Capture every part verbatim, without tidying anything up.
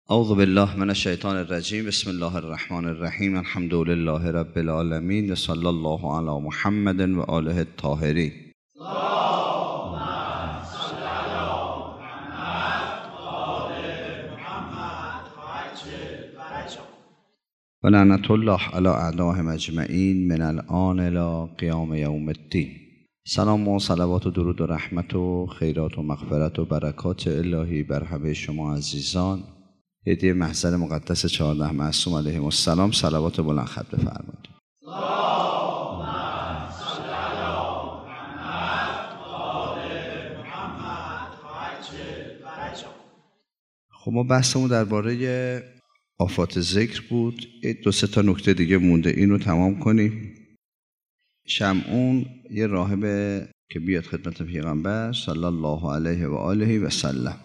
اعوذ بالله من الشیطان الرجیم. بسم الله الرحمن الرحیم. الحمد لله رب العالمین و صلی الله علی محمد و آله الطاهرین. و لعنت الله علی اعدائهم اجمعین من الآن الی قیام یوم الدین. سلام و صلوات و درود و رحمت و خیرات و مغفرت و برکات الهی بر همه شما عزیزان. هدیه محضر مقدس چهارده معصوم علیهم السلام صلوات بلند خط بفرمایید. خب ما بحثمون درباره آفات ذکر بود. دو سه تا نکته دیگه مونده، اینو تمام کنیم. شمعون یه راهبه که بیاد خدمت پیغمبر صلی الله علیه و آله و سلم.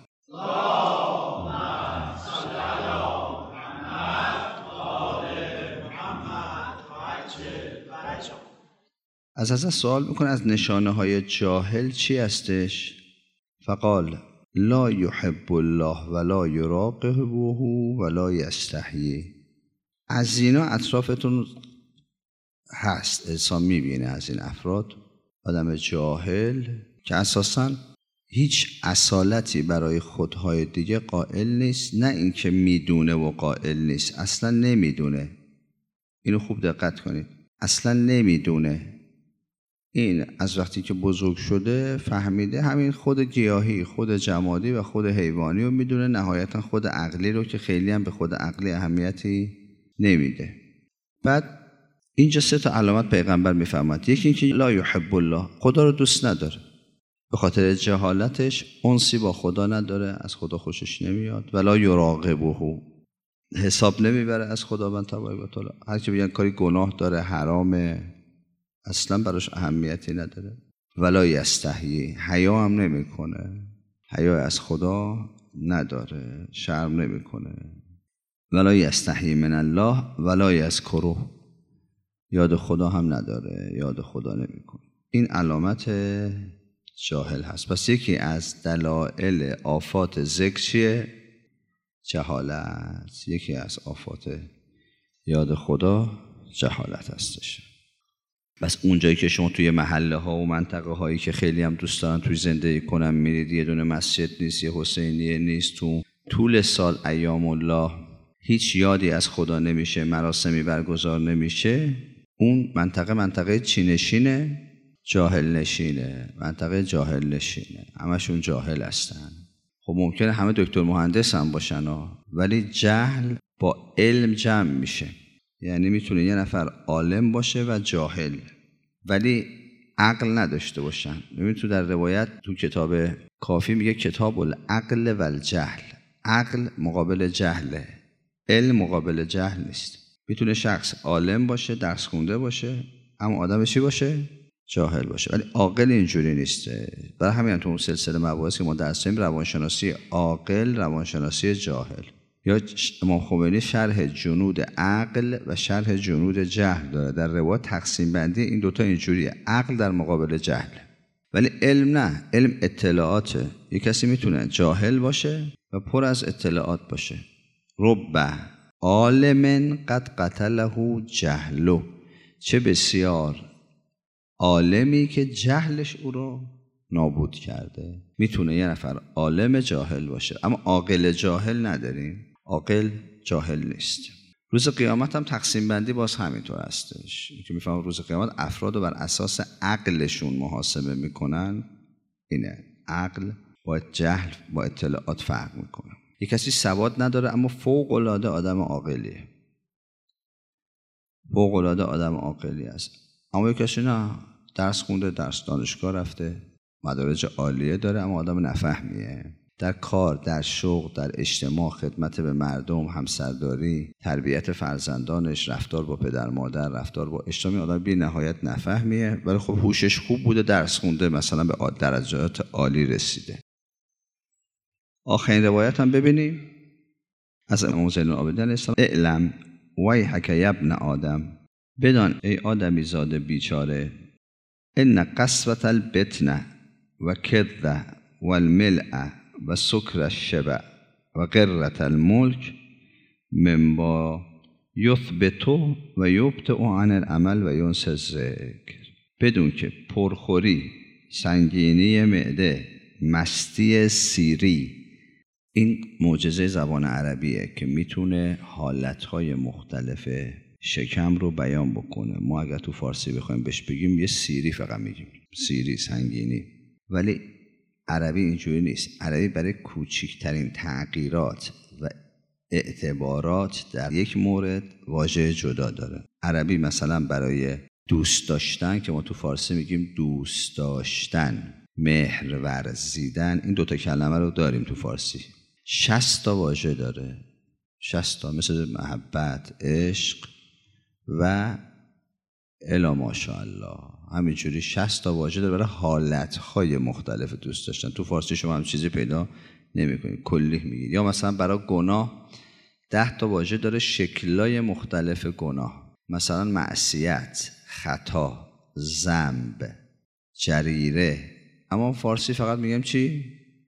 از حضرت سوال میکنه از نشانه های جاهل چی هستش؟ فقال لا یحب الله ولا یراقبه ولا یستحیی. از اینا اطرافتون هست، انسان میبینه از این افراد آدم جاهل که اساساً هیچ اصالتی برای خودهای دیگه قائل نیست، نه اینکه میدونه و قائل نیست، اصلا نمیدونه. اینو خوب دقت کنید، اصلا نمیدونه. این از وقتی که بزرگ شده فهمیده همین خود گیاهی، خود جمادی و خود حیوانی رو میدونه، نهایتا خود عقلی رو که خیلی هم به خود عقلی اهمیتی نمیده. بعد اینجا سه تا علامت پیغمبر میفهمد. یکی اینکه لا یحب الله، خدا رو دوست نداره، به خاطر جهالتش انسی با خدا نداره، از خدا خوشش نمیاد. ولا یراقبه، حساب نمیبره از خداوند تبارک و تعالی. هر کی بگن کاری گناه داره، حرامه، اصلا براش اهمیتی نداره. ولا یستحیی، حیا هم نمیکنه، حیا از خدا نداره، شرم نمیکنه. ولا یستحیی من الله ولا یذکره، یاد خدا هم نداره، یاد خدا نمیکنه. این علامت جاهل هست. پس یکی از دلایل آفات ذکر چیه؟ جهالت. یکی از آفات یاد خدا جهالت هستش. بس اونجایی که شما توی محله ها و منطقه هایی که خیلی هم دوست دارن توی زندگی کنن میرید، یه دونه مسجد نیست، یه حسینیه نیست، تو طول سال ایام الله هیچ یادی از خدا نمیشه، مراسمی برگزار نمیشه، اون منطقه منطقه چی نشینه؟ جاهل نشینه. منطقه جاهل نشینه، همشون جاهل هستن. خب ممکنه همه دکتر مهندس هم باشن ها، ولی جهل با علم جمع میشه. یعنی میتونه یه نفر عالم باشه و جاهل، ولی عقل نداشته باشن. ببین تو در روایت تو کتاب کافی میگه کتاب العقل و الجهل. عقل مقابل جهله، علم مقابل جهل نیست. میتونه شخص عالم باشه، درس خونده باشه، اما آدم چی باشه؟ جاهل باشه. ولی عاقل اینجوری نیسته. برای همین تو اون سلسله مباحثی که ما درس داریم، روانشناسی عاقل، روانشناسی جاهل، یا امام خمینی شرح جنود عقل و شرح جنود جهل داره. در روایت تقسیم بندی این دوتا اینجوریه، عقل در مقابل جهل. ولی علم نه، علم اطلاعاته. یک کسی میتونه جاهل باشه و پر از اطلاعات باشه. رب عالم قد قتله جهلو، چه بسیار عالمی که جهلش او رو نابود کرده. میتونه یه نفر عالم جاهل باشه، اما عاقل جاهل نداریم. عاقل جاهل نیست. روز قیامت هم تقسیم بندی باز همینطور هستش که میفهمم روز قیامت افراد رو بر اساس عقلشون محاسبه میکنن. اینه، عقل با جهل با اطلاعات فرق میکنه. یک کسی سواد نداره اما فوق العاده آدم عاقلیه، فوق العاده آدم عاقلی است. اما یک کسی نه، درس خونده، درس دانشگاه رفته، مدارج عالیه داره، اما آدم نفهمیه. در کار، در شغل، در اجتماع، خدمت به مردم، همسرداری، تربیت فرزندانش، رفتار با پدر مادر، رفتار با اجتماع، آدم بی نهایت نفهمیه. ولی خب هوشش خوب بوده، درس خونده، مثلا به درجات عالی رسیده. آخرین روایت هم ببینیم از امام زین العابدین علیه السلام. اعلم ویحک یا ابن آدم، بدان ای آدمی زاده بیچاره، ان قسوة البطن و کذ و الملع و سکر الشبع و قرة الملک مما یثبت و یبطئ عن العمل و ینسی الذکر. بدون که پرخوری، سنگینی معده، مستی سیری، این معجزه زبان عربیه که میتونه حالتهای مختلف شکم رو بیان بکنه. ما اگر تو فارسی بخوایم بهش بگیم یه سیری فقط میگیم، سیری، سنگینی. ولی عربی اینجوری نیست. عربی برای کوچکترین تغییرات و اعتبارات در یک مورد واژه جدا داره. عربی مثلا برای دوست داشتن که ما تو فارسی میگیم دوست داشتن، مهر ورزیدن، این دوتا کلمه رو داریم تو فارسی. شصت تا واژه داره، شصت تا، مثل محبت، عشق و الا ماشاءالله، همینجوری شصت تا واژه داره برای حالتهای مختلف دوست داشتن. تو فارسی شما هم چیزی پیدا نمی‌کنید، کلی میگید. یا مثلا برای گناه ده تا واژه داره، شکل‌های مختلف گناه، مثلا معصیت، خطا، ذنب، جریره. اما فارسی فقط میگم چی؟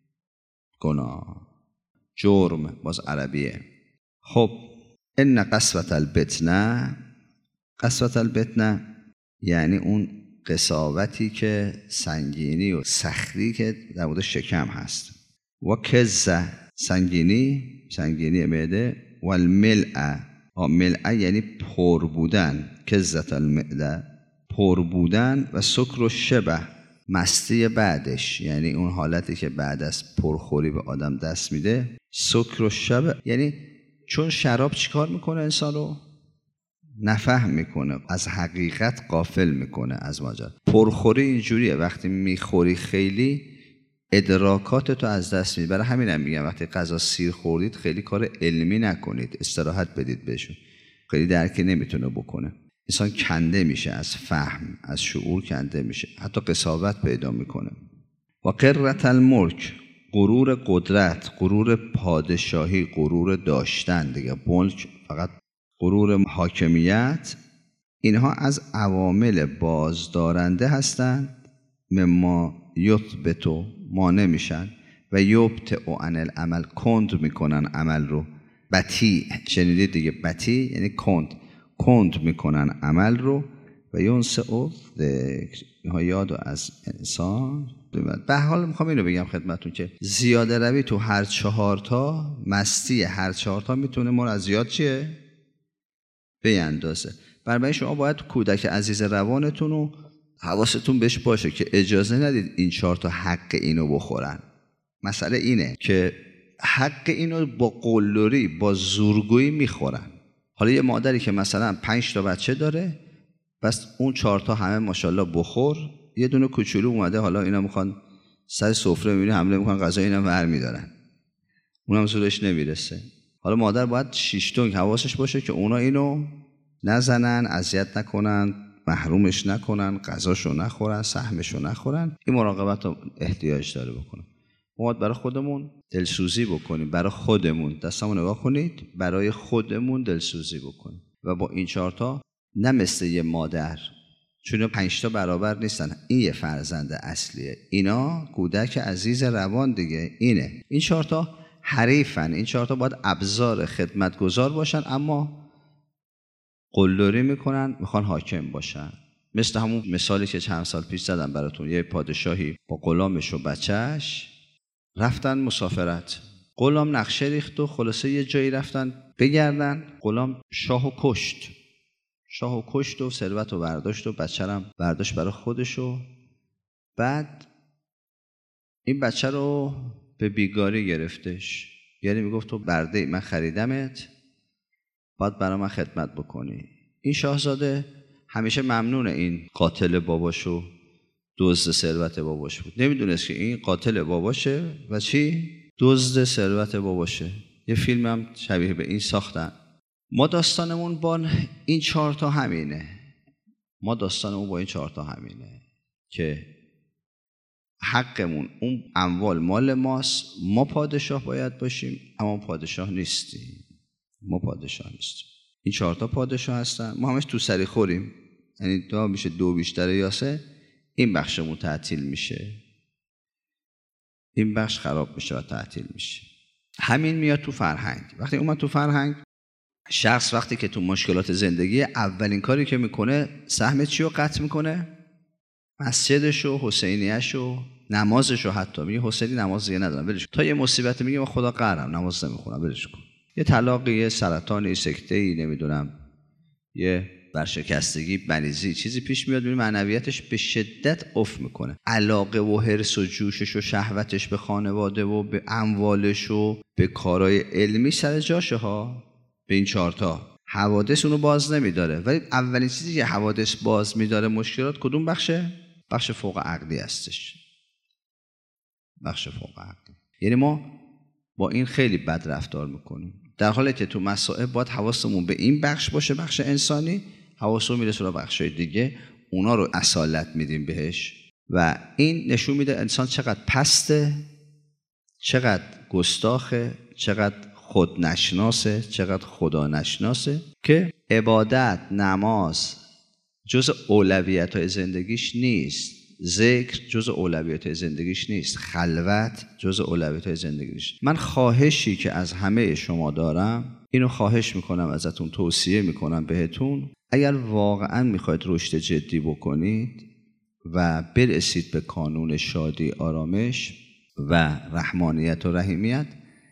گناه. جرم باز عربیه. خب ان قسوة البطن، قسوة البطن یعنی اون قساوتی که سنگینی و سختی که در مورد شکم هست. و کزه سنگینی، سنگینی معده. و الملع، ملع یعنی پر بودن، کزت المعده پر بودن. و سکر و شبه مستی بعدش، یعنی اون حالتی که بعد از پرخوری به آدم دست میده. سکر و شبه یعنی چون شراب چیکار میکنه انسان رو؟ نفهم میکنه، از حقیقت غافل میکنه از ماجرا. پرخوری اینجوریه، وقتی میخوری خیلی ادراکات تو از دست میدی. برای همین هم میگم وقتی غذا سیر خوردید خیلی کار علمی نکنید، استراحت بدید بهشون، خیلی درکی نمیتونه بکنه. انسان کنده میشه از فهم، از شعور کنده میشه، حتی قساوت پیدا میکنه. و قرة الملک، غرور قدرت، غرور پادشاهی، غرور داشتن دیگه. ملک فقط غرور حاکمیت. اینها از عوامل بازدارنده هستند مما یثبت، مانع میشن، و یبطئ عن العمل، کند میکنن عمل رو. بطیء شنیدید دیگه، بطیء یعنی کند، کند میکنن عمل رو. و ینسی الذکر، اینها یاد از انسان. به حال میخوام اینو بگم خدمتون که زیاده روی تو هر چهارتا، مستی هر چهارتا میتونه ما رو از یاد چیه؟ بیندازه. برای شما باید کودک عزیز روانتون رو حواستون بهش باشه که اجازه ندید این چهار تا حق اینو بخورن. مسئله اینه که حق اینو با قلدری، با زورگویی میخورن. حالا یه مادری که مثلا پنج تا بچه داره، بس اون چهار تا همه ماشاءالله بخور، یه دونه کوچولو اومده، حالا اینا میخوان سر سفره میبینی حمله میکنن، غذا اینا ور میدارن، اونم زورش نمیرسه. حالا مادر باید شش تونگ حواسش باشه که اونا اینو نزنن، اذیت نکنن، محرومش نکنن، غذاشو نخورن، سهمشو نخورن. این مراقبت رو احتیاج داره بکنن. ما برای خودمون دلسوزی بکنیم، برای خودمون، دستمو نگاه کنید، برای خودمون دلسوزی بکنیم. و با این چهارتا نه مثل یه مادر، چون پنج تا برابر نیستن، این یه فرزند اصلیه، اینا کودک عزیز روان دیگه. اینه این چهارتا حریفن، این چهارتا باید ابزار خدمتگزار باشن، اما قلدری میکنن، میخوان حاکم باشن. مثل همون مثالی که چند سال پیش زدم براتون، یه پادشاهی با غلامش و بچهش رفتن مسافرت. غلام نقشه ریخت و خلاصه یه جایی رفتن بگردن. غلام شاهو کشت، شاهو کشت و ثروت رو برداشت و بچه رو برداشت برای خودش. و بعد این بچه رو به بیگاری گرفتش، یعنی میگفت تو برده من خریدمت، باید برای من خدمت بکنی. این شاهزاده همیشه ممنون این قاتل باباشو، دزد ثروت باباش بود. نمیدونست که این قاتل باباشه و چی؟ دزد ثروت باباشه. یه فیلم هم شبیه به این ساختن. ما داستانمون با این چهار تا همینه. ما داستانمون با این چهار تا همینه که حقمون، اون اموال مال ماست، ما پادشاه باید باشیم، اما پادشاه نیستیم. ما پادشاه نیستیم. این چهار تا پادشاه هستن، ما همش تو سری خوریم. یعنی دو میشه دو بیشتر یاسه، این بخشمون تعطیل میشه، این بخش خراب میشه و تعطیل میشه. همین میاد تو فرهنگ. وقتی اومد تو فرهنگ، شخص وقتی که تو مشکلات زندگی، اولین کاری که میکنه سهم چی رو قطع میکنه؟ مسجدش و حسینیش و نمازش رو. حتی میگه حسینی نماز دیگه ندارم، ولش کن. تا یه مصیبت میگه من خدا قهرم نماز نمیخونم، ولش کن. یه طلاقی، یه سرطانی، سکته‌ای، نمیدونم یه برشکستگی، بلیزی، چیزی پیش میاد، میبینی معنویتش به شدت افت میکنه. علاقه و حرص و جوشش و شهوتش به خانواده و به اموالش و به کارهای علمی سر جاشه ها. به این چهارتا حوادث اونو باز نمیداره. ولی اولین چیزی که حوادث باز میداره مشکلات کدوم بخشه؟ بخش فوق عقلی هستش. بخش فوق عقلی. یعنی ما با این خیلی بد رفتار میکنیم، در حالی که تو مسائل باید حواسمون به این بخش باشه، بخش انسانی. حواسمون میره سراغ بخشای دیگه، اونا رو اصالت میدیم بهش. و این نشون میده انسان چقدر پسته، چقدر گستاخه، چقدر خود نشناسه، چقدر خدا نشناسه، که عبادت، نماز جز اولویت‌های زندگیش نیست، ذکر جز اولویت‌های زندگیش نیست، خلوت جز اولویت‌های زندگیش. من خواهشی که از همه شما دارم، اینو خواهش میکنم ازتون، توصیه میکنم بهتون، اگر واقعا میخواید رشد جدی بکنید و برسید به کانون شادی، آرامش و رحمانیت و رحیمیت،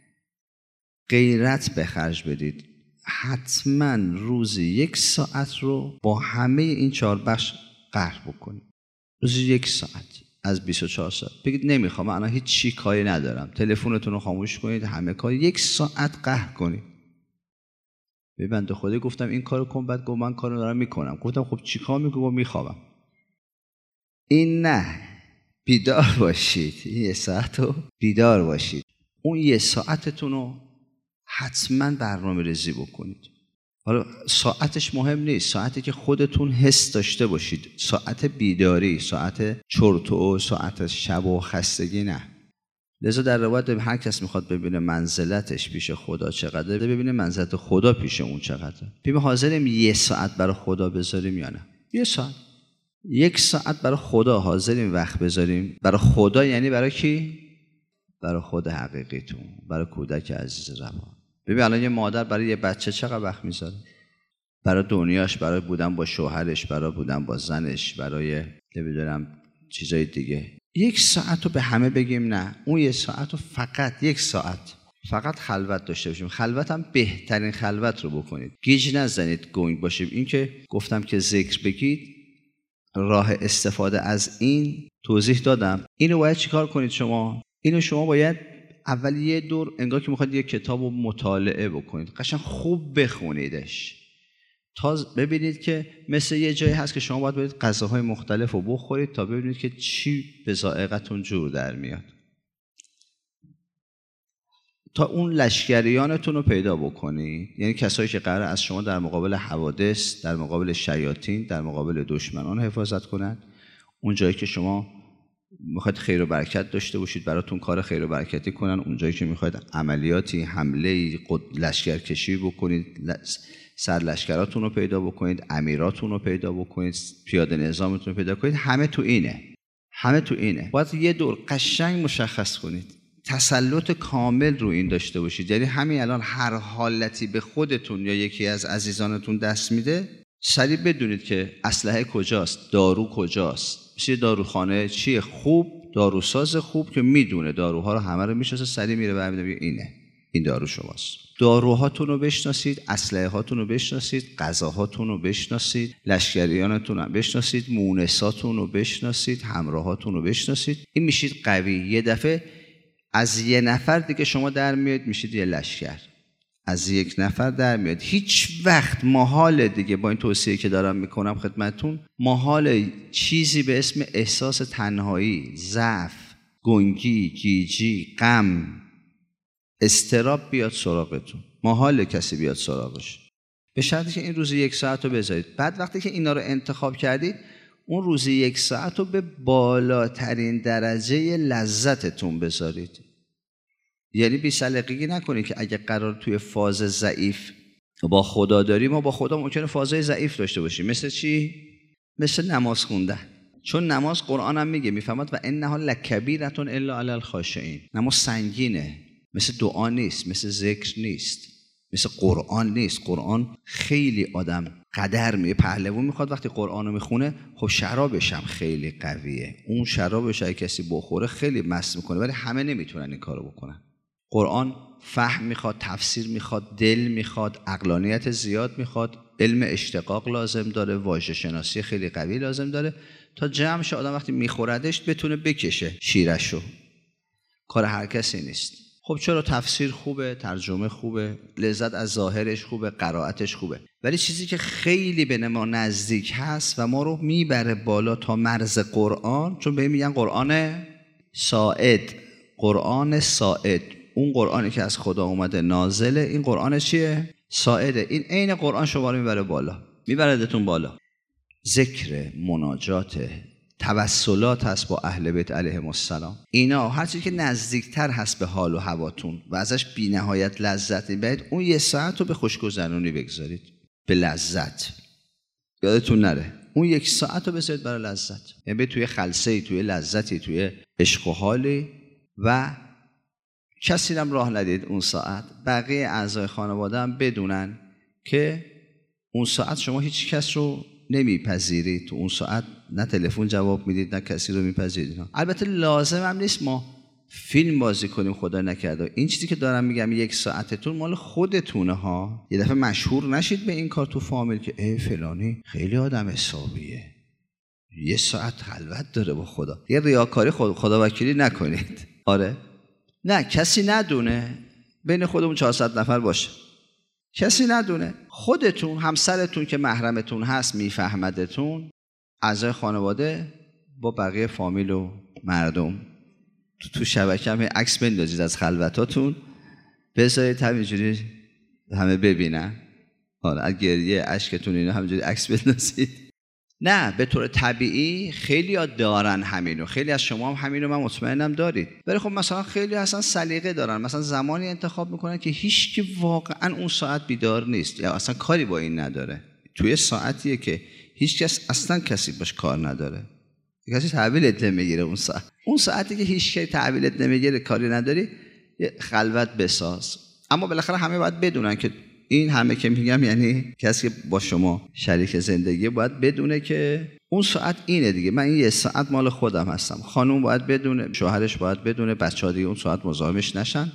غیرت به خرج بدید. حتما روزی یک ساعت رو با همه این چهار بخش قهر بکنید. روزی یک ساعت از بیست و چهار ساعت بگید نمیخوام، من الان هیچ چی کاری ندارم، تلفنتون رو خاموش کنید، همه کار، یک ساعت قهر کنید. به بنده خدا گفتم این کارو کن، بعد گفت من کارو دارم میکنم. گفتم خب چی کار میکنم؟ گفت میخوابم. این نه، بیدار باشید، این یه ساعت رو بیدار باشید. اون یه ساعتتون رو حتما برنامه ریزی بکنید. حالا ساعتش مهم نیست، ساعتی که خودتون حس داشته باشید، ساعت بیداری، ساعت چرتو، ساعت شب و خستگی نه. لذا در روایت هر کس میخواد ببینه منزلتش پیش خدا چقدره، ببینه منزلت خدا پیش اون چقدره. ببین حاضریم یه ساعت برای خدا بذاریم یا نه؟ یه ساعت، یک ساعت برای خدا حاضریم وقت بذاریم؟ برای خدا یعنی برای کی؟ برای خود حقیقیتون، برای کودک عزیز روان. ببین الان یه مادر برای یه بچه چقدر وقت میذاره؟ برای دنیاش، برای بودن با شوهرش، برای بودن با زنش، برای نمیدونم چیزای دیگه. یک ساعت رو به همه بگیم نه، اون یک ساعت رو فقط یک ساعت فقط خلوت داشته باشیم. خلوت هم بهترین خلوت رو بکنید، گیج نزنید، گنگ باشیم. این که گفتم که ذکر بگید، راه استفاده از این توضیح دادم. اینو باید چیکار کنید شما؟ اینو شما باید اول یه دور انگار که میخواید یه کتاب رو مطالعه بکنید، قشنگ خوب بخونیدش تا ببینید که مثل یه جایی هست که شما باید برید غذاهای مختلف رو بخورید تا ببینید که چی به ذائقتون جور در میاد، تا اون لشکریانتون رو پیدا بکنید. یعنی کسایی که قراره از شما در مقابل حوادث، در مقابل شیاطین، در مقابل دشمنان حفاظت کنند. اون جایی که شما میخواید خیر و برکت داشته باشید، براتون کار خیر و برکتی کنن. اون جایی که میخواید عملیاتی، حمله‌ای، لشکرکشی بکنید، سر لشکراتون رو پیدا بکنید، امیراتون رو پیدا بکنید، پیاده نظامتون رو پیدا کنید. همه تو اینه، همه تو اینه. باید یه دور قشنگ مشخص کنید، تسلط کامل رو این داشته باشید. یعنی همین الان هر حالتی به خودتون یا یکی از عزیزانتون دست میده، سریع بدونید که اسلحه کجاست، دارو کجاست. مثل داروخانه چیه خوب، داروساز خوب که میدونه داروها رو همه رو میشناسه، سریع میره و میگه اینه، این دارو شماست. داروهاتون رو بشناسید، اسلحه هاتون رو بشناسید، غذاهاتون رو بشناسید، لشکریانتون رو بشناسید، مونساتون رو بشناسید، همراهاتون رو بشناسید. این میشید قوی. یه دفعه از یه نفر دیگه شما در میاد میشید یه لشکر، از یک نفر در میاد. هیچ وقت محال دیگه، با این توصیه که دارم میکنم خدمتون، محال چیزی به اسم احساس تنهایی، ضعف، گنگی، گیجی، غم، اضطراب بیاد سراغتون. محال کسی بیاد سراغش، به شرطی که این روزی یک ساعت رو بذارید. بعد وقتی که اینا رو انتخاب کردید، اون روزی یک ساعت رو به بالاترین درجه لذتتون بذارید. یعنی بی سلیقگی نکنید که اگه قرار توی فاز ضعیف با خدا داریم، ما با خدا ممکنه فازای ضعیف داشته باشیم. مثل چی؟ مثل نماز خوندن. چون نماز قرآن هم میگه، میفهمد و انها لکبیرة الا علی الخاشعین. نماز سنگینه، مثل دعا نیست، مثل ذکر نیست، مثل قرآن نیست. قرآن خیلی آدم قدر می پهلوان میخواد وقتی قرآن رو میخونه. خب شرابش هم خیلی قویه، اون شرابش اگه کسی بخوره خیلی مست میکنه، ولی همه نمیتونن این کارو بکنن. قرآن فهم میخواد، تفسیر میخواد، دل میخواد، عقلانیت زیاد میخواد، علم اشتقاق لازم داره، واژه شناسی خیلی قوی لازم داره تا جمع شه آدم وقتی میخوردش بتونه بکشه شیرشو. کار هر کسی نیست. خب چرا تفسیر خوبه، ترجمه خوبه، لذت از ظاهرش خوبه، قرائتش خوبه، ولی چیزی که خیلی به ما نزدیک هست و ما رو میبره بالا تا مرز قرآن، چون به میگن قرآن ساعد، قرآن ساعد، اون قرآنی که از خدا اومده نازله، این قرآن چیه؟ ساعده. این عین قرآن شما رو میبره بالا، میبردتون بالا. ذکر، مناجات، توسلات هست با اهل بیت علیهم السلام. اینا هر چیزی که نزدیکتر هست به حال و هواتون و ازش بی نهایت لذت میبرید، اون یه ساعت رو به خوشگذرونی بگذارید، به لذت. یادتون نره اون یک ساعت رو بذارید برای لذت، یعنی توی خلسه‌ای، توی لذتی، توی عشق و حالی و کسی هم راه ندید اون ساعت. بقیه اعضای خانواده هم بدونن که اون ساعت شما هیچ کس رو نمیپذیرید، تو اون ساعت نه تلفن جواب میدید نه کسی رو میپذیرید. البته لازم هم نیست ما فیلم بازی کنیم، خدا نکرده. این چیزی که دارم میگم یک ساعتتون مال خودتونه ها. یه دفعه مشهور نشید به این کار تو فامیل که ای فلانی خیلی آدم حسابیه، یه ساعت خلوت داره با خدا. یه ریاکاری خود خدا وکیلی نکنید. آره نه، کسی ندونه، بین خودمون چهارصد نفر باشه، کسی ندونه، خودتون، همسرتون که محرمتون هست میفهمدتون، اعضای خانواده با بقیه فامیل و مردم تو, تو شبکه هم عکس بندازید از خلوتاتون، بذارید همینجوری همه ببینن. آره از گریه اشکتون اینا همینجوری عکس بندازید. نه، به طور طبیعی خیلی ها دارن همینو، خیلی از شما هم همینو، من مطمئنم دارید. ولی خب مثلا خیلی اصلا سلیقه دارن، مثلا زمانی انتخاب میکنن که هیچ کی واقعا اون ساعت بیدار نیست یا اصلا کاری با این نداره. توی ساعتیه که هیچ کس اصلا کسی باش کار نداره، کسی تحویلت نمیگیره اون ساعت. اون ساعتی که هیچ کی تحویلت نمیگیره، کاری نداری، خلوت بساز. اما بالاخره همه باید بدونن که این همه که میگم یعنی کسی که با شما شریک زندگی باید بدونه که اون ساعت اینه دیگه. من این یه ساعت مال خودم هستم. خانوم باید بدونه، شوهرش باید بدونه، بچه‌ها دیگه اون ساعت مزاحمش نشن.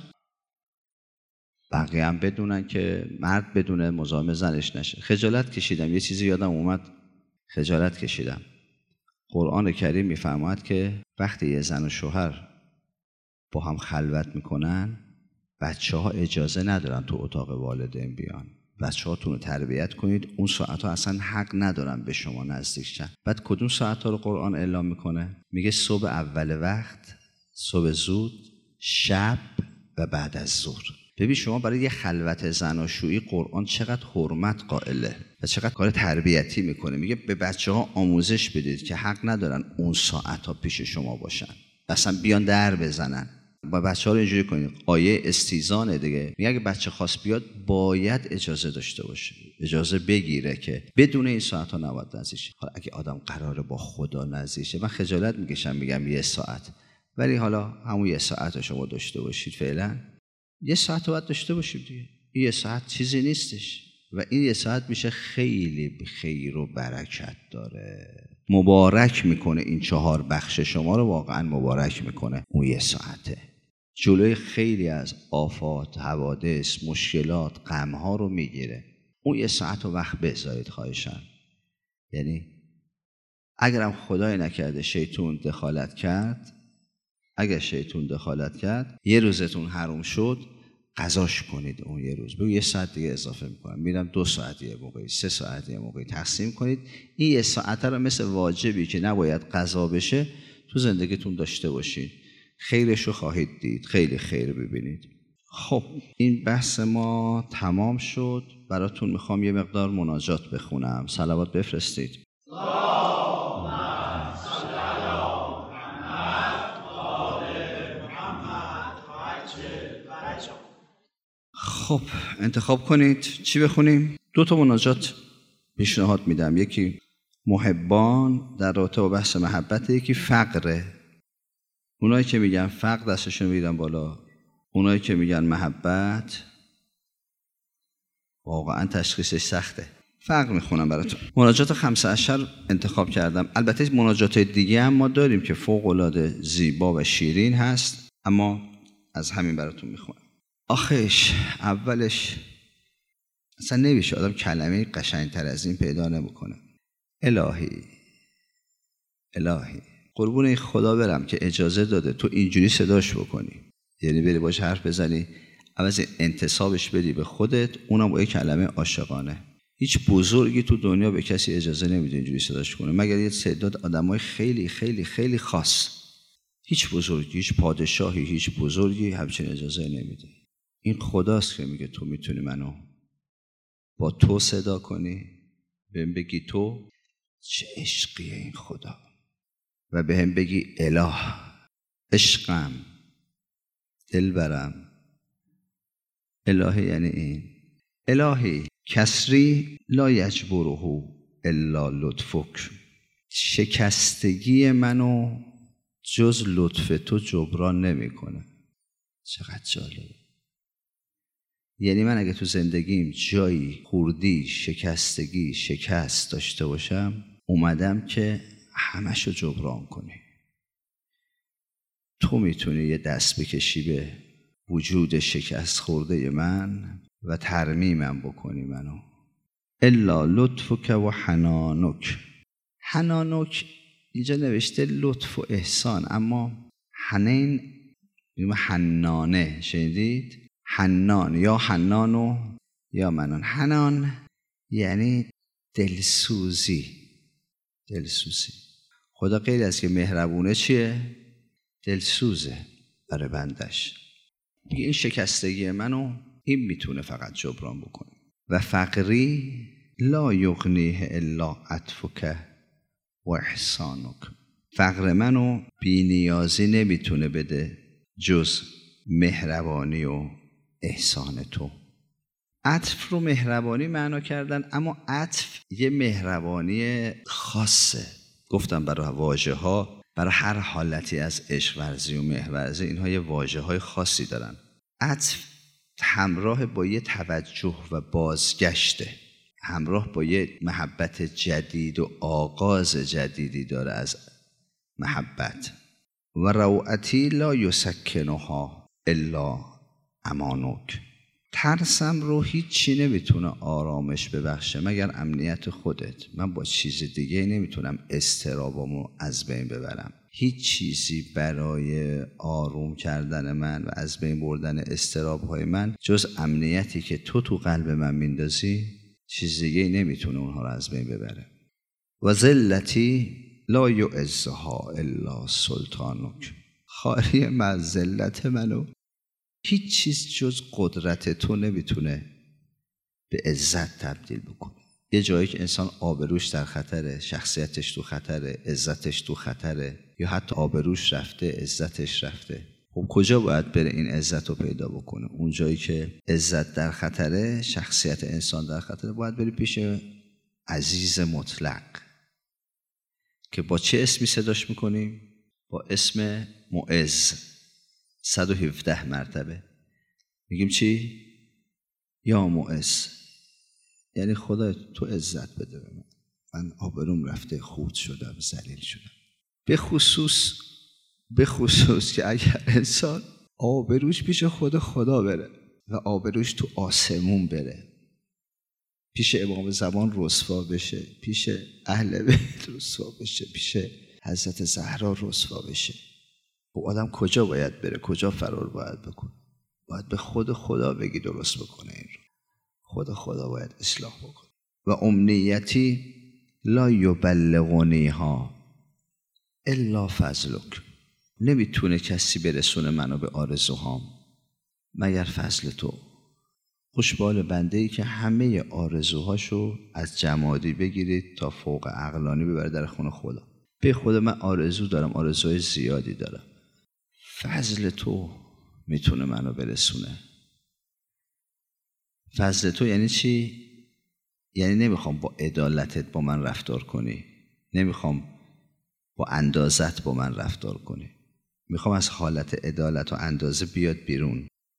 بقیه هم بدونن که مرد بدونه مزاحم زنش نشه. خجالت کشیدم، یه چیزی یادم اومد، خجالت کشیدم. قرآن کریم میفرماید که وقتی یه زن و شوهر با هم خلوت میکنن، بچه ها اجازه ندارن تو اتاق والدین بیان. بچه هاتون رو تربیت کنید، اون ساعت ها اصلا حق ندارن به شما نزدیک شن. بعد کدوم ساعت ها رو قرآن اعلام میکنه؟ میگه صبح اول وقت، صبح زود، شب و بعد از ظهر. ببین شما برای یه خلوت زناشویی قرآن چقدر حرمت قائله و چقدر کار تربیتی میکنه. میگه به بچه ها آموزش بدید که حق ندارن اون ساعت ها پیش شما باشن، اصلا بیان در بزنن. با بچه ها رو اینجوری کنید. آیه استیزانه دیگه، میگه اگه بچه خواست بیاد باید اجازه داشته باشه، اجازه بگیره که بدون این ساعت ها نباید نزدیک شه. حالا اگه آدم قراره با خدا نزدیک شه، من خجالت میکشم میگم یه ساعت، ولی حالا همون یه ساعت رو شما داشته باشید. فعلا یه ساعت رو باید داشته باشید دیگه. این یه ساعت چیزی نیستش و این یه ساعت میشه خیلی خیر و برکت داره، مبارک میکنه. این چهار بخش شما رو واقعا مبارک میکنه. اون یه ساعته جلوی خیلی از آفات، حوادث، مشکلات، غمها رو میگیره. اون یه ساعت رو وقت بذارید خواهشاً. یعنی اگرم خدای نکرده شیطون دخالت کرد، اگر شیطون دخالت کرد یه روزتون حروم شد، قضاش کنید اون یه روز. بگو یه ساعت دیگه اضافه میکنم، میرم دو ساعت یه موقعی، سه ساعت یه موقعی، تقسیم کنید. این یه ساعت رو مثل واجبی که نباید قضا بشه تو زندگیتون داشته باشید. خیرش رو خواهید دید، خیلی خیر ببینید. خب این بحث ما تمام شد. براتون میخوام یه مقدار مناجات بخونم، صلوات بفرستید. خب انتخاب کنید چی بخونیم. دو تا مناجات پیشنهاد میدم، یکی محبان در رابطه با بحث محبت، یکی فقره. اونایی که میگن فقر دستشون میدن بالا، اونایی که میگن محبت واقعا تشخیصش سخته. فرق میخونم براتون. مناجات خمسه عشر انتخاب کردم. البته مناجات دیگه هم ما داریم که فوق العاده زیبا و شیرین هست، اما از همین براتون میخونم. آخش اولش اصلا نمیشه آدم کلمه قشنگتر از این پیدا نمیکنه. الهی الهی قربون این خدا برم که اجازه داده تو اینجوری صداش بکنی، یعنی بری باش حرف بزنی، عوض انتصابش بدی به خودت، اونم با یک کلمه عاشقانه. هیچ بزرگی تو دنیا به کسی اجازه نمیده اینجوری صداش کنه، مگر یه تعداد آدمای خیلی خیلی خیلی خاص. هیچ بزرگی، هیچ پادشاهی، هیچ بزرگی همچین اجازه نمیده. این خداست که میگه تو میتونی منو با تو صدا کنی، بهم بگی تو. چه عشقیه این خدا. و بهم بگی اله، عشقم، دلبرم. الهی یعنی این. الهی کسری لا یجبره الا لطفک. شکستگی منو جز لطف تو جبران نمیکنه. چقدر جالبه. یعنی من اگه تو زندگیم جایی خوردی، شکستگی، شکست داشته باشم، اومدم که همشو جبران کنی. تو میتونی یه دست بکشی به وجود شکست خورده من و ترمیمم بکنی منو. الا لطفک و حنانک. حنانک اینجا نوشته لطف و احسان، اما حنین حنانه. شنیدید؟ حنان یا حنانو یا منان. حنان یعنی دلسوزی. دلسوزی. خدا غیر از که مهربونه چیه؟ دلسوزه برای بندش. این شکستگی منو این میتونه فقط جبران بکنه. و فقری لا یغنیه الا عطفک و احسانک. فقر منو بی نیازی نمیتونه بده جز مهربانی و احسان تو. عطف رو مهربانی معنا کردن، اما عطف یه مهربانی خاصه. گفتم برای واژه ها، برای هر حالتی از عشق ورزی و مهرورزی، اینها یه واژه های خاصی دارن. عطف همراه با یه توجه و بازگشته، همراه با یه محبت جدید و آغاز جدیدی داره از محبت. و روعتی لا یسکنها الا امانک. ترسم رو هیچی نمیتونه آرامش ببخشه مگر امنیت خودت. من با چیز دیگه نمیتونم اضطرابمو از بین ببرم. هیچ چیزی برای آروم کردن من و از بین بردن اضطرابهای من جز امنیتی که تو تو قلب من میندازی، چیز دیگه نمیتونه اونها رو از بین ببره. و ذلتی لا یعزها الا سلطانک. خالی من ذلت منو هیچ چیز جز قدرت تو نمیتونه به عزت تبدیل بکنه. یه جایی که انسان آبروش در خطره، شخصیتش تو خطره، عزتش تو خطره، یا حتی آبروش رفته، عزتش رفته، خب کجا باید بره این عزت رو پیدا بکنه؟ اون جایی که عزت در خطره، شخصیت انسان در خطره، باید بری پیش عزیز مطلق که با چه اسمی صداش میکنیم؟ با اسم معز. صد و هفده مرتبه میگیم چی؟ یا معز. یعنی خدا تو عزت بده به من، من آبروم رفته، خورد شدم، ذلیل شدم. به خصوص به خصوص که اگر انسان آبروش پیش خود خدا بره و آبروش تو آسمون بره، پیش امام زمان رسوا بشه، پیش اهل بیت رسوا بشه، پیش حضرت زهرا رسوا بشه، و آدم کجا باید بره؟ کجا فرار باید بکنه؟ باید به خود خدا بگی درست بکنه این رو. خود خدا باید اصلاح بکنه. و امنیتی لا یبلغنیها الا فضلک. نمیتونه کسی برسونه منو به آرزوهام مگر فضل تو. خوشبال بنده ای که همه آرزوهاشو از جمادی بگیرید تا فوق عقلانی ببره در خونه خدا. به خدا من آرزو دارم، آرزوهای زیادی دارم، فضل تو میتونه منو برسونه. فضل تو یعنی چی؟ یعنی نمیخوام با عدالتت با من رفتار کنی، نمیخوام با اندازت با من رفتار کنی، میخوام از حالت عدالت و اندازه بیاد بیرون.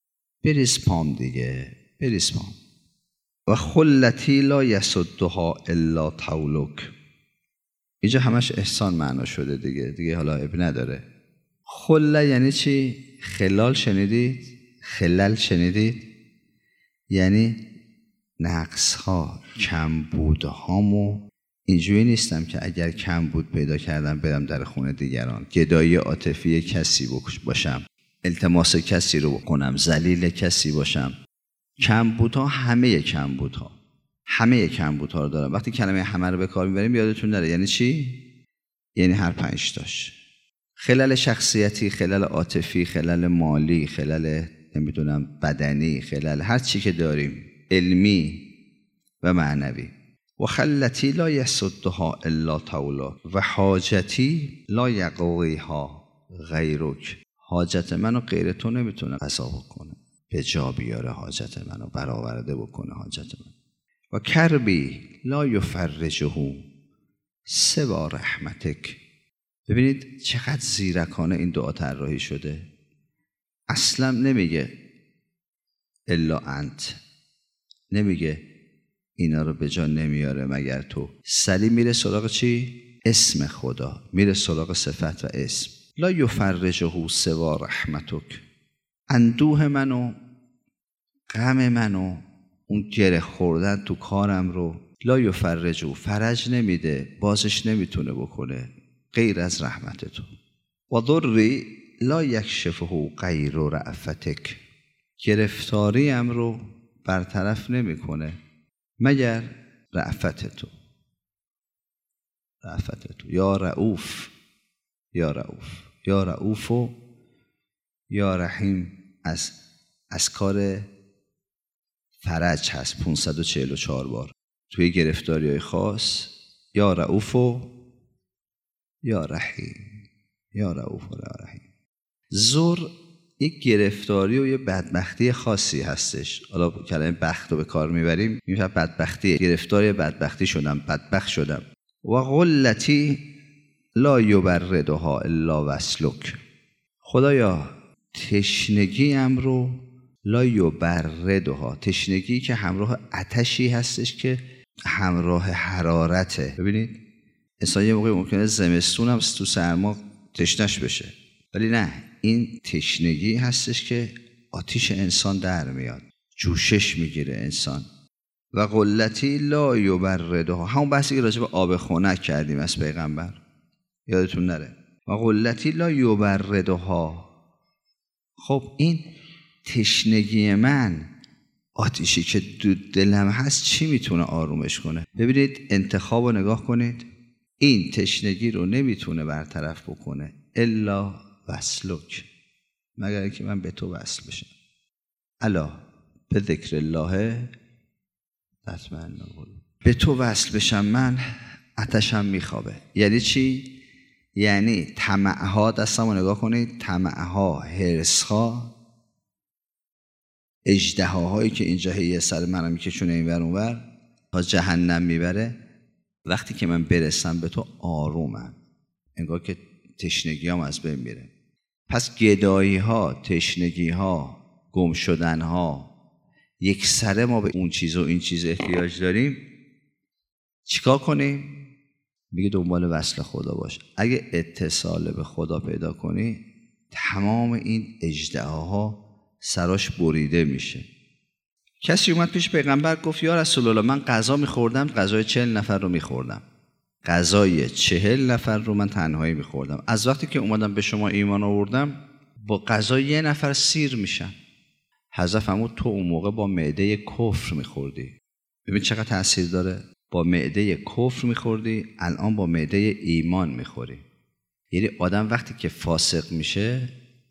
بریز پام دیگه، بریز پام. و خلتی لا یسدها الا طولک. اینجا همش احسان معنا شده دیگه، دیگه حالا اب نداره. خله یعنی چی؟ خلال شنیدید؟ خلل شنیدید؟ یعنی نقص ها، کمبود هامو. اینجوری نیستم که اگر کمبود پیدا کردم برم در خونه دیگران، گدایی عاطفی کسی باشم، التماس کسی رو بکنم، ذلیل کسی باشم. کمبودها همه کمبودها همه کمبودها رو دارم. وقتی کلمه همه رو به کار میبریم یادتون نره یعنی چی؟ یعنی هر پنج تاش. خلل شخصیتی، خلل عاطفی، خلل مالی، خلل نمیدونم بدنی، خلل هر چی که داریم، علمی و معنوی. و خلتی لا یسدها الا طولک و حاجتی لا یقضیها غیرک. حاجت منو غیر تو نمیتونه قضا بکنه، به جا بیاره حاجت منو، برآورده بکنه حاجت من. و کربی لا یفرجه سوى رحمتک. ببینید چقدر زیرکانه این دعا طراحی شده. اصلا نمیگه الا انت، نمیگه اینا رو به جا نمیاره مگر تو. سری میره سراغ چی؟ اسم خدا، میره سراغ صفت و اسم. لا یفرجه سوى رحمتک. اندوه منو، غم منو، اون گره خوردن تو کارم رو لا یفرجه، فرج نمیده، بازش نمیتونه بکنه غیر از رحمت تو. و ضری لا یکشفه غیر رأفتک. گرفتاریم رو برطرف نمیکنه مگر رأفت تو. رأفت تو یا رؤوف، یا رؤوف، یا رؤوف و یا رحیم. از از کار فرج هست پانصد و چهل و چهار بار توی گرفتاری های خاص. یا رؤوف و یا رحیم، یا رؤوف و یا رحیم. زور یک گرفتاری و یه بدبختی خاصی هستش. حالا کلمه بخت رو به کار میبریم، میگه بدبختی، گرفتاری بدبختی شدم، بدبخت شدم. و غلتی لا یبردها الا وصلک. خدایا تشنگیم رو لا یبردها، تشنگی که همراه آتشی هستش که همراه حرارته. ببینید انسان یه موقع ممکنه زمستون هم تو سرما تشنش بشه، ولی نه، این تشنگی هستش که آتش انسان در میاد، جوشش میگیره انسان. و غلتی لا یبردها، همون بحثی که راجع به آب خنک کردیم از پیغمبر، یادتون نره. و غلتی لا یبردها. خب این تشنگی من، آتشی که دو دلم هست، چی میتونه آرومش کنه؟ ببینید انتخاب رو نگاه کنید. این تشنگی رو نمیتونه برطرف بکنه الا وصلک، مگر که من به تو وصل بشم. الا به ذکر الله تطمئن القلوب. به تو وصل بشم من، آتشم میخوابه. یعنی چی؟ یعنی طمعها، دستمو نگاه کنید، طمعها، حرصها، اژدهاهایی که اینجا هی سر منو میکشونه اینور اونور تا جهنم میبره، وقتی که من برسم به تو آرومم، انگار که تشنگیام از بین میره. پس گدایی ها، تشنگی ها، گم شدن ها، یک سره ما به اون چیز و این چیز احتیاج داریم. چیکار کنیم؟ میگه دنبال وصل خدا باش. اگه اتصال به خدا پیدا کنی، تمام این اژدهاها سراش بریده میشه. کسی اومد پیش پیغمبر گفت یا رسول الله من غذا میخوردم، غذای چهل نفر رو میخوردم، غذای چهل نفر رو من تنهایی میخوردم. از وقتی که اومدم به شما ایمان آوردم با غذای یه نفر سیر میشم. حضرت فرمود تو اون موقع با معده کفر میخوردی. ببین چقدر تأثیر داره. با معده کفر میخوردی، الان با معده ایمان میخوری. یعنی آدم وقتی که فاسق میشه،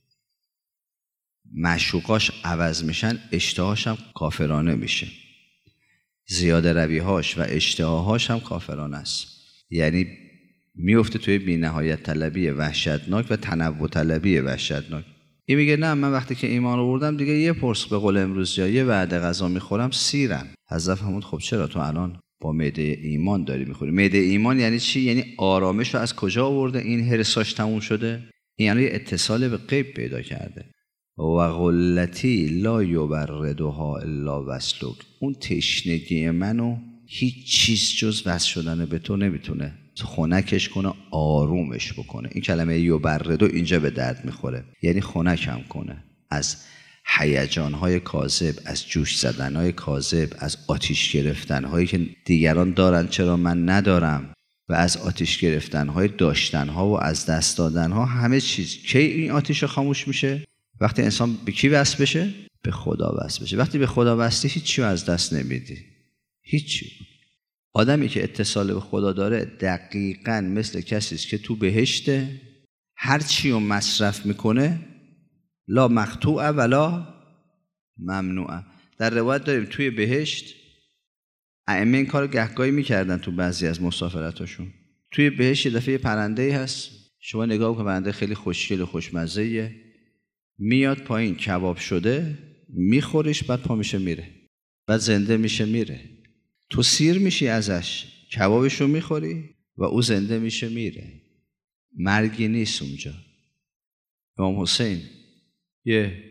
معشوقاش عوض میشن، اشتهاش هم کافرانه میشه، زیاده رویهاش و اشتهاهاش هم کافرانه است. یعنی میفته توی بی نهایت طلبی وحشتناک و تنوع طلبی وحشتناک. این میگه نه، من وقتی که ایمان آوردم دیگه یه پرس به قول امروز یا یه وعده غذا میخورم سیرم. حضرت فرمود خب چرا تو الان با معده ایمان داری میخوری؟ معده ایمان یعنی چی؟ یعنی آرامش رو از کجا آورده؟ این حرصاش تموم شده، این یعنی اتصال به غیب پیدا کرده. و غلتی لا یبردها الا وصلک. اون تشنگی منو هیچ چیز جز وصل شدن به تو نمیتونه خنکش کنه، آرومش بکنه. این کلمه یبردو اینجا به درد میخوره، یعنی خنکم کنه از هیجان‌های کاذب، از جوش زدن‌های کاذب، از آتش گرفتن‌هایی که دیگران دارن چرا من ندارم، و از آتش گرفتن‌های داشتن‌ها و از دست دادن‌ها. همه چیز کی این آتش خاموش میشه؟ وقتی انسان به کی وصل بشه؟ به خدا وصل بشه. وقتی به خدا وصلی هیچی رو از دست نمیدی، هیچی. آدمی که اتصال به خدا داره دقیقاً مثل کسی است که تو بهشته، هر چی رو مصرف میکنه لا مقطوع ولا ممنوع. در روایت داریم توی بهشت ائمه این کارو گهگاهی میکردن تو بعضی از مسافرتاشون. توی بهشت یه دفعه پرنده‌ای هست، شما نگاه کن، پرنده خیلی خوشگل و خوشمزه‌ایه، میاد پایین کباب شده، میخوریش، بعد پا میشه میره، بعد زنده میشه میره. تو سیر میشی ازش، کبابشو میخوری و او زنده میشه میره. مرگی نیست اونجا. امام حسین یه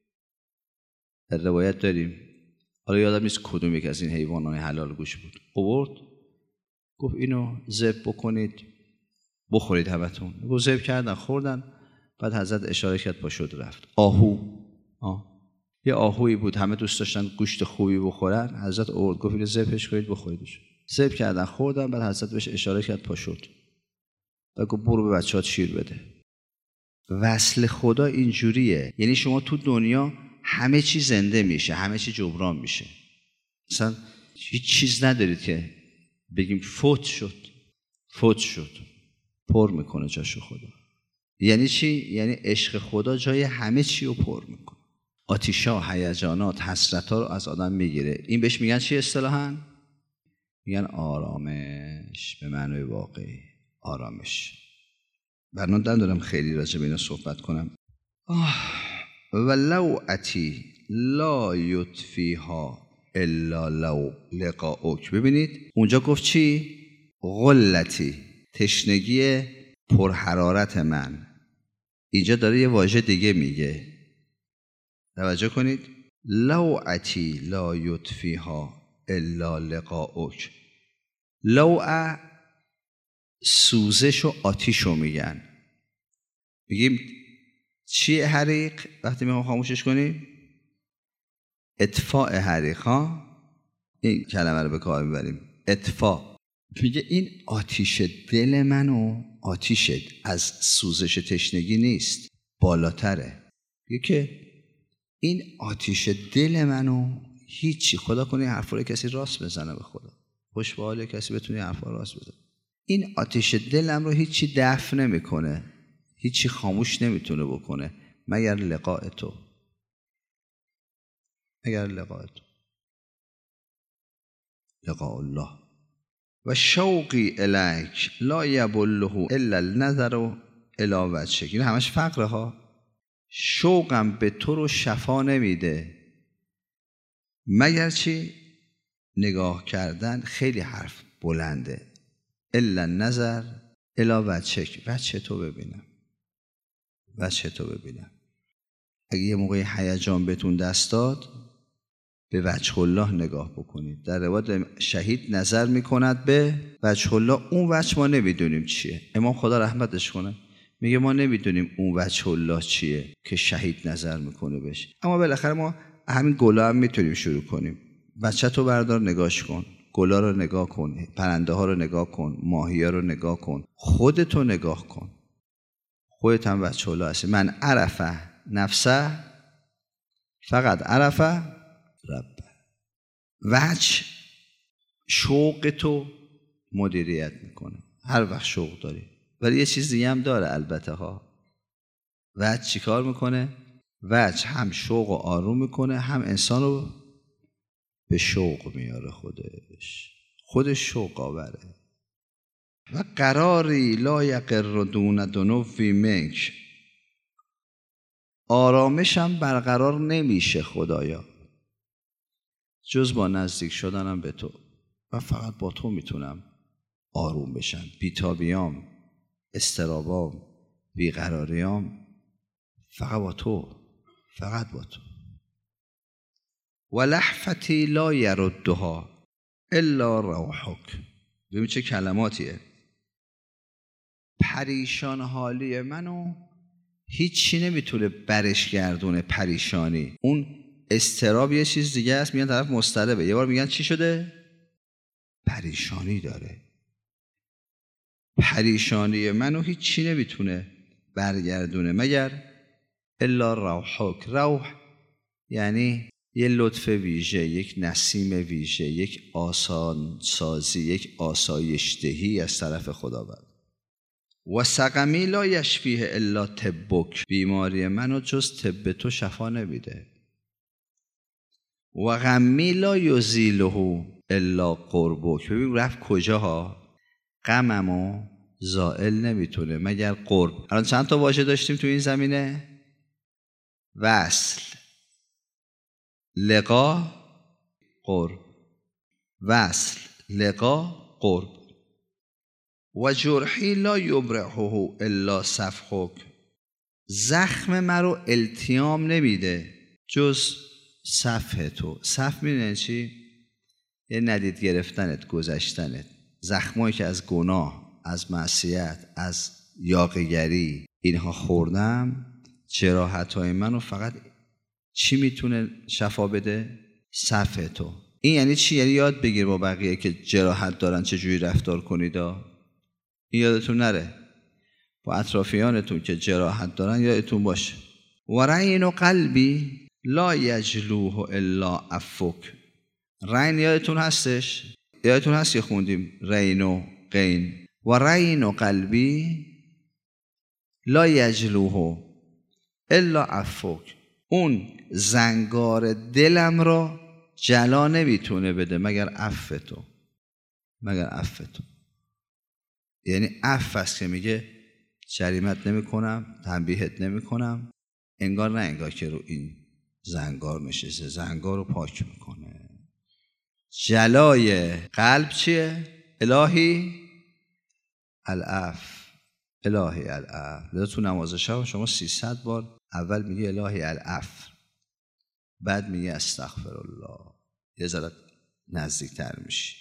در روایت داریم، حالا یادم نیست کدوم یک از این حیوانات حلال گوش بود، آورد گفت اینو ذبح بکنید بخورید همتون. گفت ذبح کردن خوردن، بعد حضرت اشاره کرد پا شد رفت. آهو، آه. یه آهویی بود همه دوست داشتن گوشت خوبی بخورن، حضرت آورد گفت اینو ذبحش کنید بخوریدش. ذبح کردن خوردن، بعد حضرت بهش اشاره کرد پا شد و گفت برو به بچه‌ها شیر بده. وصل خدا اینجوریه، یعنی شما تو دنیا همه چی زنده میشه، همه چی جبران میشه. مثلا هیچ چیز ندارید که بگیم فوت شد، فوت شد، پر میکنه جاشو خدا. یعنی چی؟ یعنی عشق خدا جای همه چی رو پر میکنه. آتیشا، هیجانات، حسرت‌ها رو از آدم میگیره. این بهش میگن چی اصطلاحاً؟ میگن آرامش، به معنای واقعی آرامش. برنامه ندارم خیلی راجع به اینا صحبت کنم. آه ولو اتی لا یطفیها الا لو لقاؤک. ببینید اونجا گفت چی؟ غلتی، تشنگی پرحرارت من. اینجا داره یه واژه دیگه میگه، توجه کنید. لو اتی لا یطفیها الا لقاؤک. لوع سوزش و آتیش رو میگن. میگیم چیه حریق؟ وقتی میخوام خاموشش کنیم اطفاء حریق ها، این کلمه رو به کار میبریم، اطفاء. میگه این آتیش دل منو، آتیشت از سوزش تشنگی نیست، بالاتره. میگه که این آتیش دل منو هیچی، خدا کنه این حرفا رو کسی راست بزنه، به خدا خوش به حال کسی بتونه این حرفا راست بزنه. این آتیش دلم رو هیچی دفع نمیکنه، هیچی خاموش نمیتونه بکنه مگر لقاء تو، مگر لقاء تو، لقاء الله. و شوقی الیک لا یبله الا النظر الی وجهک. این همش فقره ها. شوقم به تو رو شفا نمیده مگر چی؟ نگاه کردن. خیلی حرف بلنده. الا النظر الی وجهک، وجه تو ببینم، وجه تو ببینم. اگه یه موقع هیجان بهتون دست داد، به وجه الله نگاه بکنید. در روایت شهید نظر میکند به وجه الله. اون وجه ما نمیدونیم چیه. امام خدا رحمتش کنه میگه ما نمیدونیم اون وجه الله چیه که شهید نظر میکنه بهش، اما بالاخره ما همین گلا هم میتونیم شروع کنیم. بچه تو بردار نگاش کن، گلا رو نگاه کن، پرنده ها رو نگاه کن، ماهی ها رو نگاه کن، خودتو نگاه کن. خودت هم وجه الله هستی. من عرفه نفسه فقط عرفه رب. وجه شوق تو مدیریت میکنه هر وقت شوق داری. ولی یه چیز دیگه هم داره البته ها. وجه چی کار میکنه؟ وجه هم شوق و آروم میکنه، هم انسان رو به شوق میاره. خودش خودش شوق آوره. و قراری لا یقر دون دنوی منک. آرامشم برقرار نمیشه خدایا جز با نزدیک شدنم به تو. و فقط با تو میتونم آروم بشم. بیتابیام، استرابام، بیقراریام فقط با تو، فقط با تو. و لحفتی لا یردها الا روحک. ببین چه کلماتیه. پریشان حالی منو هیچی نمیتونه برش گردونه. پریشانی، اون اضطراب یه چیز دیگه است، میگن طرف مضطربه. یه بار میگن چی شده؟ پریشانی داره. پریشانی منو هیچی نمیتونه برگردونه مگر الا روحک. روح یعنی یه لطف ویژه، یک نسیم ویژه، یک آسان سازی، یک آسایش دهی از طرف خداوند. و سقمی لا یشفیه الا طبک. بیماری منو جز طب تو شفا نمیده. و غمی لا یزیله الا قربک. ببین رفت کجاها؟ غممو زائل نمیتونه مگر قرب. الان چند تا واژه داشتیم تو این زمینه؟ وصل، لقا، قرب. وصل، لقا، قرب. و جرحی لا یبرحه الا صفحک. زخم مرو التیام نمیده جز صفح تو. صفح میدونی چی؟ یه ندید گرفتنت، گذشتنت. زخمایی که از گناه، از معصیت، از یاغیگری اینها خوردم، جراحت‌های منو فقط چی میتونه شفا بده؟ صفح تو. این یعنی چی؟ یعنی یاد بگیر با بقیه که جراحت دارن چجوری رفتار کنید. این یادتون نره. با اطرافیانتون که جراحت دارن یادتون باشه. و رین و قلبی لا یجلوه الا عفوک. رین یادتون هستش؟ یادتون هست که خوندیم رین و قین. و رین و قلبی لا یجلوه الا عفوک. اون زنگار دلم را جلا نمیتونه بده مگر عفو تو. مگر عفو تو. یعنی عفو است که میگه جریمت نمی کنم، تنبیهت نمی کنم، انگار نه انگار که رو این زنگار نشسته، زنگار رو پاک میکنه. جلای قلب چیه؟ الهی العفو. الهی العفو. لذا تو نماز شب شما سیصد بار اول میگه الهی العفو، بعد میگه استغفر الله، یه ذره نزدیکتر میشی.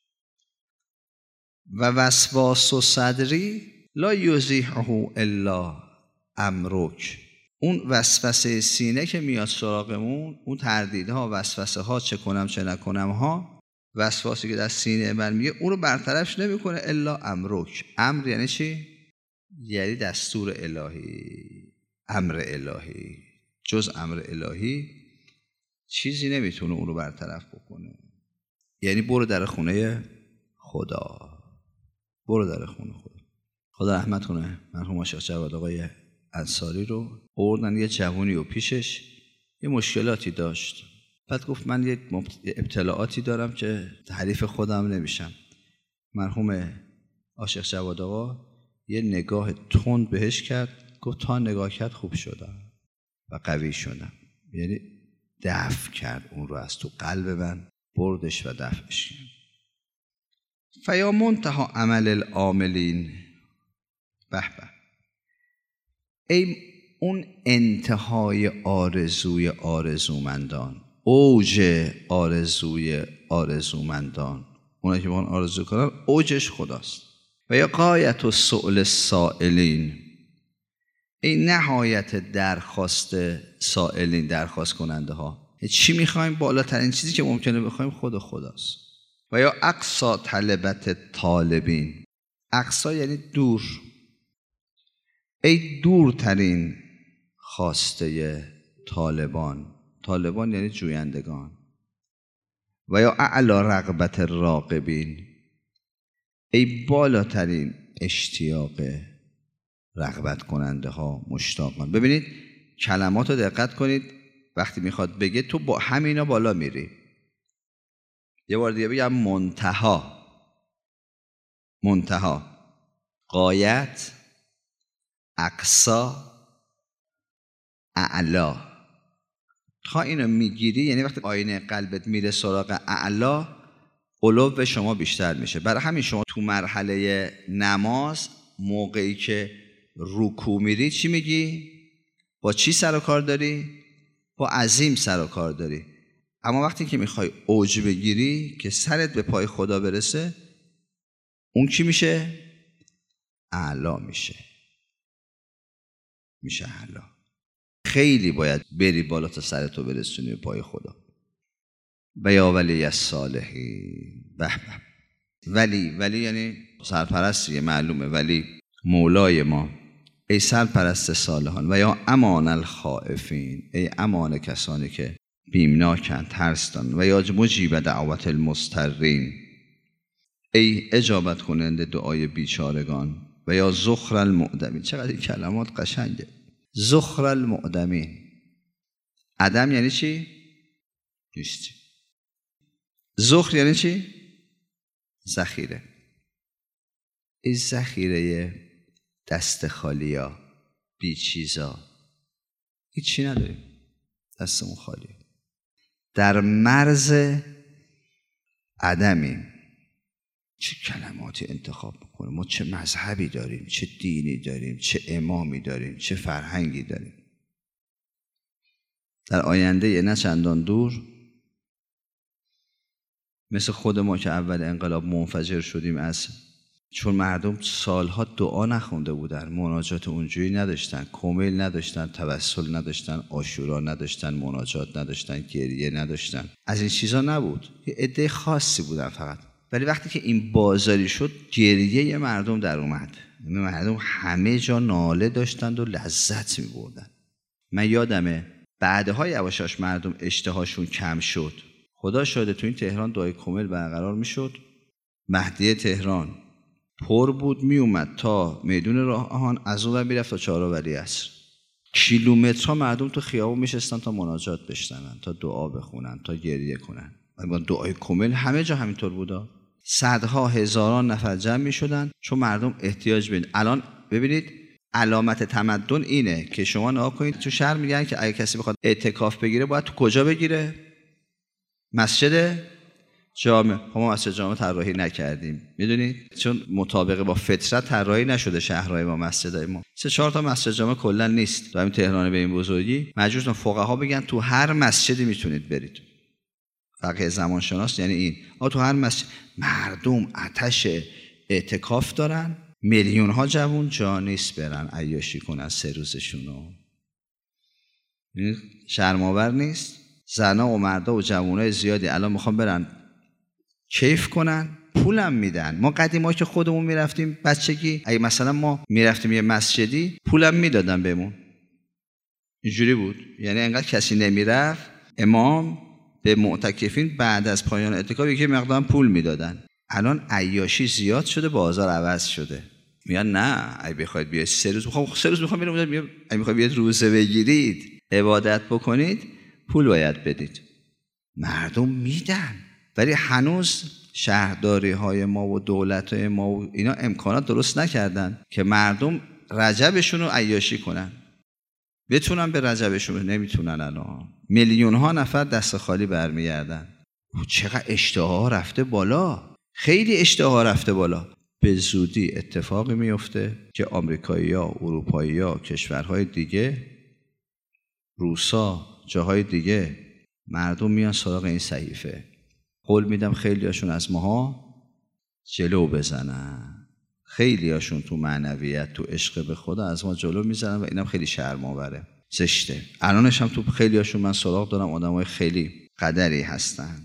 و وسواس و صدری لا یزیحه الا امرک. اون وسوسه سینه که میاد سراغمون، اون تردیدها، وسوسه ها، چه کنم چه نکنم ها، وسواسی که در سینه من میگه، اون رو برطرفش نمیکنه الا امرک. امر یعنی چی؟ یعنی دستور الهی، امر الهی. جز امر الهی چیزی نمیتونه اون رو برطرف بکنه. یعنی برو در خونه خدا، برو در خونه خدا. خدا رحمت کنه مرحوم شیخ جواد آقای انصاری رو. آوردن یه جوونی و پیشش یه مشکلاتی داشت. بعد گفت من یه ابتلاعاتی دارم که حریف خودم نمیشم. مرحوم شیخ جواد آقا یه نگاه تند بهش کرد، گفت تا نگاه کرد خوب شدم و قوی شدم. یعنی دفع کرد اون رو از تو قلب من، بردش و دفعش کرد. فیا منتها عمل العاملین. به به. ای اون انتهای آرزوی آرزومندان، اوج آرزوی آرزومندان، اونایی که با اون آرزو کنن اوجش خداست. و یا غایت السؤل السائلین. ای نهایت درخواست سائلین، درخواست کننده ها. چی میخوایم؟ بالاترین چیزی که ممکنه بخوایم خود خداست. و یا اقصا طلبت طالبین. اقصا یعنی دور. ای دورترین خواسته طالبان. طالبان یعنی جویندگان. و یا اعلی رغبت راغبین. ای بالاترین اشتیاق رغبت کننده ها، مشتاقان. ببینید کلمات رو دقت کنید. وقتی میخواد بگه تو با همینا بالا میری. یه بار دیگه بگم منتها. منتها، غایت، اقصا، اعلا. تا اینو میگیری یعنی وقتی آینه قلبت میره سراغ اعلا، علو شما بیشتر میشه. برای همین شما تو مرحله نماز موقعی که رکوع میری چی میگی؟ با چی سر و کار داری؟ با عظیم سر و کار داری. اما وقتی که میخوای اوج بگیری که سرت به پای خدا برسه، اون کی میشه؟ اعلا میشه. میشه اعلا. خیلی باید بری بالا تا سرتو برسونی به پای خدا. و یا ولی الصالحین. به به. ولی ولی یعنی سرپرستی، معلومه، ولی مولای ما. ای سرپرست صالحان. و یا امان الخائفین، ای امان کسانی که بیمناکن، ترس دارن. و یا مجیب دعوت المضطرین، ای اجابت کننده دعای بیچارگان. و یا ذخر المعدمین. چقدر این کلمات قشنگه. ذخر المعدمین. عدم یعنی چی؟ نیستی. ذخر یعنی چی؟ ذخیره. این ذخیره دست خالیا، بی چیزا، هیچی نداریم، دستمون خالیه، در مرز عدمیم. چه کلماتی انتخاب میکنیم ما، چه مذهبی داریم، چه دینی داریم، چه امامی داریم، چه فرهنگی داریم. در آینده یه نه چندان دور مثل خود ما که اول انقلاب منفجر شدیم، از چون مردم سالها دعا نخونده بودن، مناجات اونجوری نداشتن، کمیل نداشتن، توسل نداشتن، عاشورا نداشتن، مناجات نداشتن، گریه نداشتن، از این چیزا نبود، یه عده خاصی بودن فقط. ولی وقتی که این بازاری شد، گریه مردم در اومد. مردم همه جا ناله داشتند و لذت می بردن. من یادمه بعدها یواشاش مردم اشتهاشون کم شد. خدا شاهده تو این تهران دعای کمیل برقرار می شد. مهدیه تهران پر بود، می اومد تا میدون راه آهن، از اون ور میرفت تا چهارراه ولیعصر. کیلومترها مردم تو خیابون میشستن تا مناجات بشنون، تا دعا بخونن، تا گریه کنن. با دعای کمیل همه جا همینطور بودا. صدها هزاران نفر جمع میشدن چون مردم احتیاج بین. الان ببینید علامت تمدن اینه که شما نگاه کنید تو شهر میگن که اگه کسی بخواد اعتکاف بگیره باید تو کجا بگیره؟ مسجد جامع. ما مسجد جامع طراحی نکردیم، میدونید، چون مطابق با فطرت طراحی نشده شهرهای ما، مسجدهای ما. سه چهار تا مسجد جامع کلا نیست. تو همین تهران به این بزرگی مجبورن فقها بگن تو هر مسجدی میتونید برید. فقه زمان شناس یعنی این. آ تو هر مسجد. مردم آتش اعتکاف دارن، میلیون ها جوون جا نیست برن عیاشی کنن سه روزشونو. شرم‌آور نیست؟ زنا و مردا و جوانای زیادی الان میخوان برن کیف کنن، پولم میدن. ما قدیما که خودمون میرفتیم بچگی، اگه مثلا ما میرفتیم یه مسجدی پولم میدادن بهمون. اینجوری بود. یعنی انقدر کسی نمیرفت، امام به معتکفین بعد از پایان اعتکاف یکی مقدار پول میدادن. الان عیاشی زیاد شده، بازار عوض شده. میگن نه اگه بخواید بیاید سه روز میخوام سه روز میخوام برم، میگم اگه میخواید بیاید روزه بگیرید، عبادت بکنید، پول باید بدید. مردم میدن. ولی هنوز شهرداری های ما و دولت های ما و اینا امکانات درست نکردن که مردم رجبشون رو عیاشی کنن، بتونن به رجبشون. نمیتونن. الان میلیون ها نفر دست خالی برمیگردن. چقدر اشتها رفته بالا، خیلی اشتها رفته بالا. به زودی اتفاقی میفته که آمریکایی‌ها، اروپایی‌ها، کشورهای دیگه، روسا، جاهای دیگه، مردم میان سراغ این صحیفه. قول میدم خیلی هاشون از ماها جلو بزنن، خیلی هاشون تو معنویت، تو عشق به خدا از ما جلو میزنن و اینم خیلی شرم آوره، زشته. الانش هم تو خیلی هاشون من سراغ دارم آدمای خیلی قدری هستن.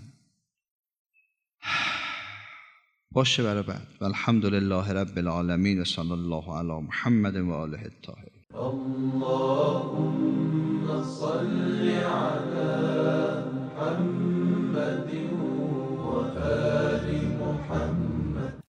باشه برای بعد. والحمدلله رب العالمین و صلی الله علی محمد و آله الطاهرین. اللهم صل علی محمد